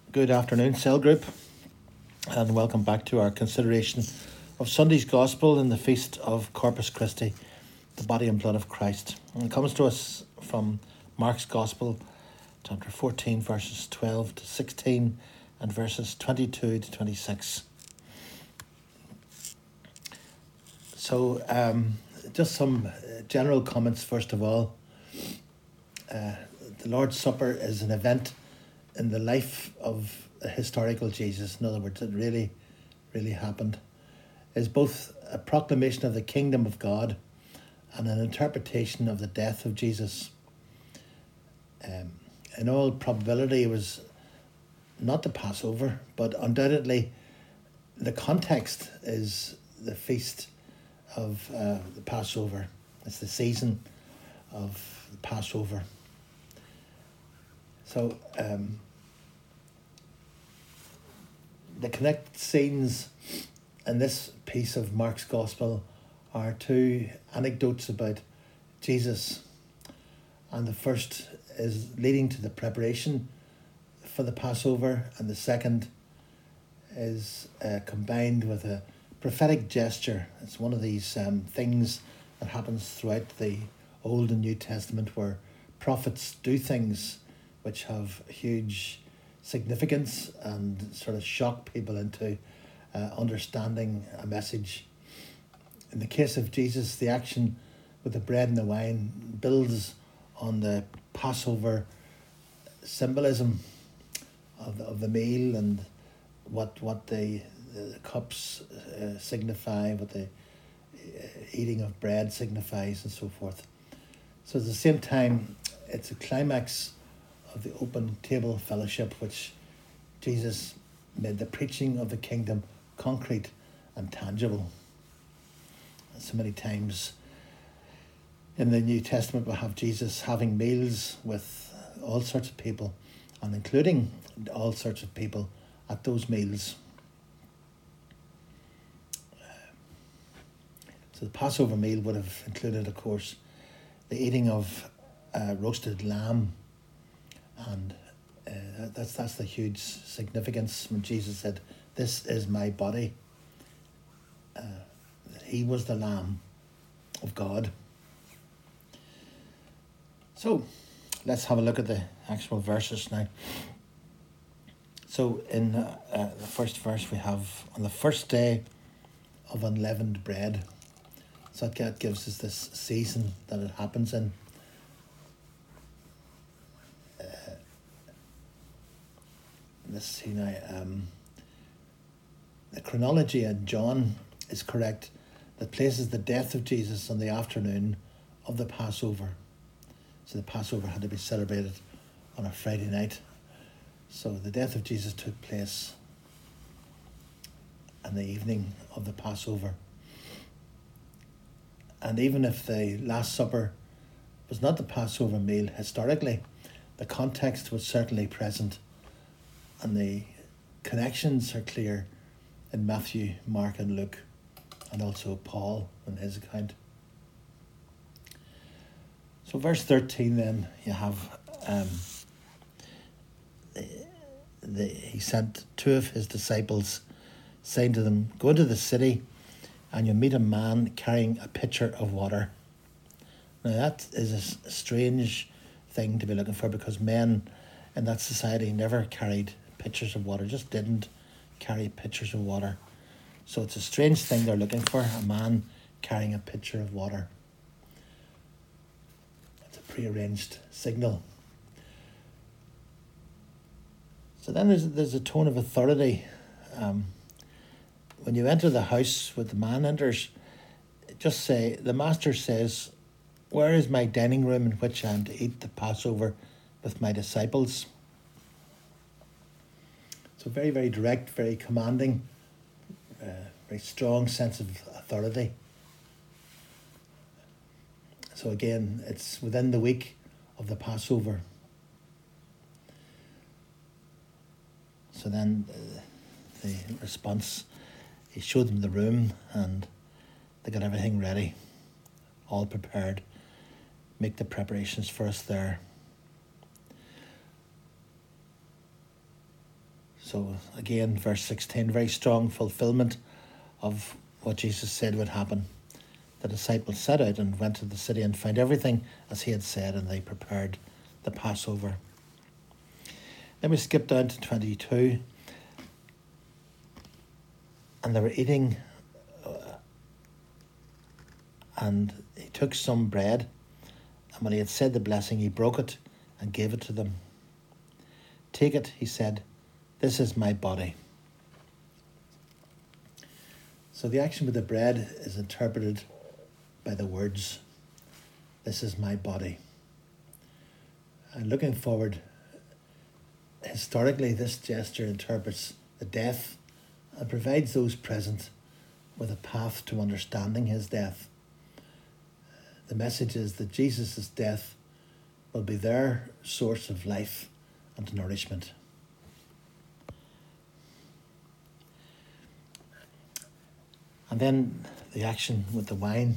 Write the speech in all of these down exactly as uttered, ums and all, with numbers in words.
Good afternoon, Cell Group, and welcome back to our consideration of Sunday's Gospel in the Feast of Corpus Christi, the body and blood of Christ. And it comes to us from Mark's Gospel, chapter fourteen, verses twelve to sixteen, and verses twenty-two to twenty-six. So, um, just some general comments first of all. Uh, the Lord's Supper is an event in the life of a historical Jesus. In other words, it really, really happened. Is both a proclamation of the kingdom of God and an interpretation of the death of Jesus. Um, in all probability, it was not the Passover, but undoubtedly the context is the feast of uh, the Passover. It's the season of the Passover. So um, the connected scenes in this piece of Mark's Gospel are two anecdotes about Jesus. And the first is leading to the preparation for the Passover, and the second is uh, combined with a prophetic gesture. It's one of these um, things that happens throughout the Old and New Testament where prophets do things which have huge significance and sort of shock people into uh, understanding a message. In the case of Jesus, the action with the bread and the wine builds on the Passover symbolism of the, of the meal and what what the, the cups uh, signify, what the uh, eating of bread signifies, and so forth. So at the same time, it's a climax of the open table fellowship, which Jesus made the preaching of the kingdom concrete and tangible. So many times in the New Testament we have Jesus having meals with all sorts of people, and including all sorts of people at those meals. So the Passover meal would have included, of course, the eating of uh, roasted lamb. And uh, that's that's the huge significance when Jesus said, "This is my body." Uh, he was the Lamb of God. So, let's have a look at the actual verses now. So, in uh, uh, the first verse we have, on the first day of unleavened bread. So that gives us this season that it happens in. Let's see now, um, the chronology in John is correct that places the death of Jesus on the afternoon of the Passover. So the Passover had to be celebrated on a Friday night. So the death of Jesus took place on the evening of the Passover. And even if the Last Supper was not the Passover meal historically, the context was certainly present. And the connections are clear in Matthew, Mark and Luke, and also Paul in his account. So verse thirteen then, you have, um, the, the, he sent two of his disciples, saying to them, "Go into the city and you'll meet a man carrying a pitcher of water." Now that is a strange thing to be looking for, because men in that society never carried pitchers of water, just didn't carry pitchers of water. So it's a strange thing they're looking for, a man carrying a pitcher of water. It's a prearranged signal. So then there's, there's a tone of authority. Um, when you enter the house where the man enters, just say, "The master says, where is my dining room in which I am to eat the Passover with my disciples?" So very, very direct, very commanding, uh, very strong sense of authority. So again, it's within the week of the Passover. So then uh, the response, he showed them the room and they got everything ready, all prepared, make the preparations for us there. So again, verse sixteen, very strong fulfillment of what Jesus said would happen. The disciples set out and went to the city and found everything as he had said, and they prepared the Passover. Then we skip down to twenty-two. And they were eating, uh, and he took some bread, and when he had said the blessing, he broke it and gave it to them. Take it, he said, this is my body. So the action with the bread is interpreted by the words, this is my body. And looking forward, historically this gesture interprets the death and provides those present with a path to understanding his death. The message is that Jesus' death will be their source of life and nourishment. And then the action with the wine.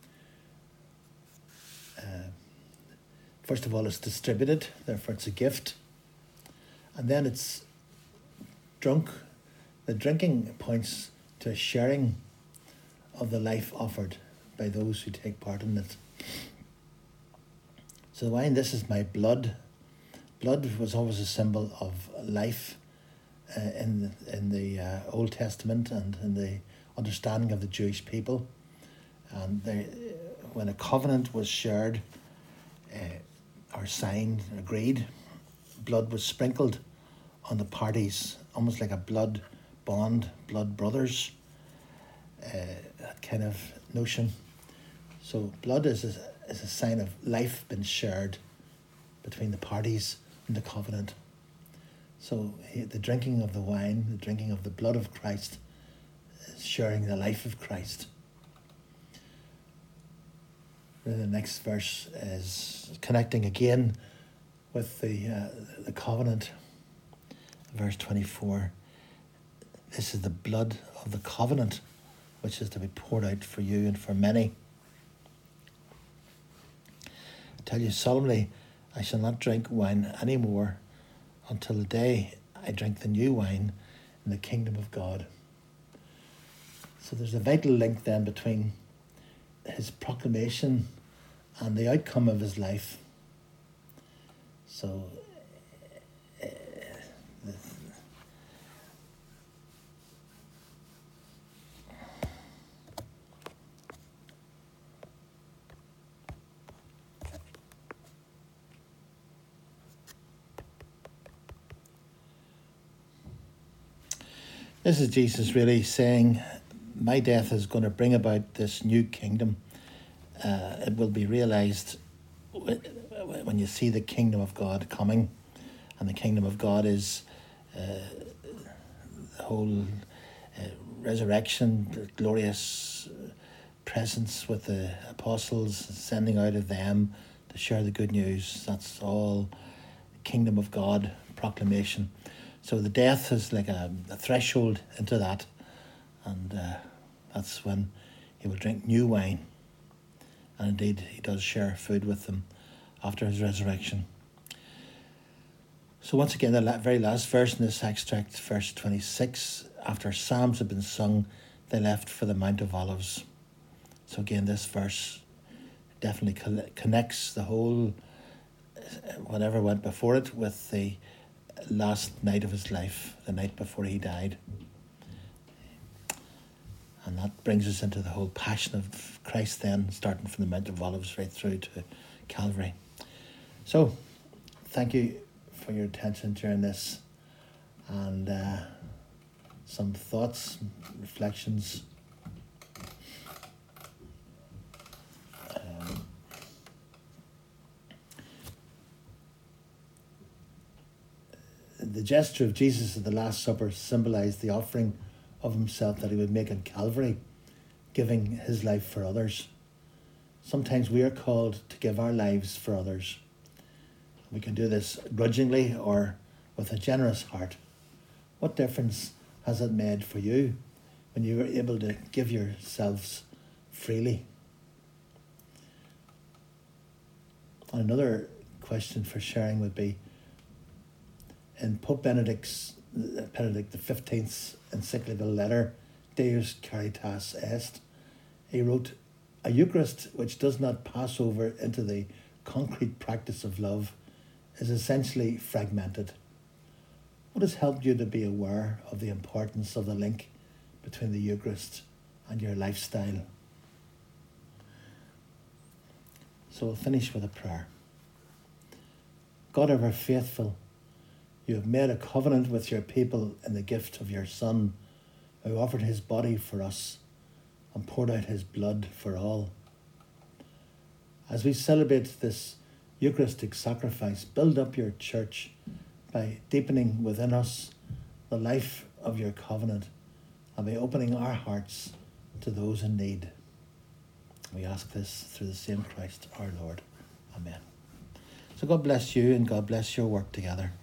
Uh, first of all, it's distributed, therefore it's a gift. And then it's drunk. The drinking points to a sharing of the life offered by those who take part in it. So the wine, this is my blood. Blood was always a symbol of life uh, in the, in the uh, Old Testament and in the understanding of the Jewish people. And they, when a covenant was shared uh, or signed, agreed, blood was sprinkled on the parties, almost like a blood bond, blood brothers, uh, that kind of notion. So blood is a, is a sign of life being shared between the parties in the covenant. So he, the drinking of the wine, the drinking of the blood of Christ, is sharing the life of Christ. And the next verse is connecting again with the uh, the covenant. Verse twenty-four. This is the blood of the covenant, which is to be poured out for you and for many. I tell you solemnly, I shall not drink wine any more until the day I drink the new wine in the kingdom of God. So there's a vital link then between his proclamation and the outcome of his life. So uh, the, this is Jesus really saying, my death is going to bring about this new kingdom. Uh, it will be realized when you see the kingdom of God coming. And the kingdom of God is uh, the whole uh, resurrection, the glorious presence with the apostles, sending out of them to share the good news. That's all kingdom of God proclamation. So the death is like a, a threshold into that. And uh, that's when he will drink new wine. And indeed, he does share food with them after his resurrection. So once again, the very last verse in this extract, verse twenty-six, after psalms had been sung, they left for the Mount of Olives. So again, this verse definitely connects the whole, whatever went before it, with the last night of his life, the night before he died. And that brings us into the whole passion of Christ then, starting from the Mount of Olives right through to Calvary. So, thank you for your attention during this, and uh, some thoughts, reflections. Um, the gesture of Jesus at the Last Supper symbolized the offering of himself that he would make on Calvary, giving his life for others. Sometimes we are called to give our lives for others. We can do this grudgingly or with a generous heart. What difference has it made for you when you were able to give yourselves freely? Another question for sharing would be, in Pope Benedict's Benedict the fifteenth's encyclical letter, Deus Caritas Est, he wrote, "A Eucharist which does not pass over into the concrete practice of love is essentially fragmented." What has helped you to be aware of the importance of the link between the Eucharist and your lifestyle? So we'll finish with a prayer. God ever faithful, you have made a covenant with your people in the gift of your Son, who offered his body for us and poured out his blood for all. As we celebrate this Eucharistic sacrifice, build up your church by deepening within us the life of your covenant and by opening our hearts to those in need. We ask this through the same Christ our Lord. Amen. So God bless you and God bless your work together.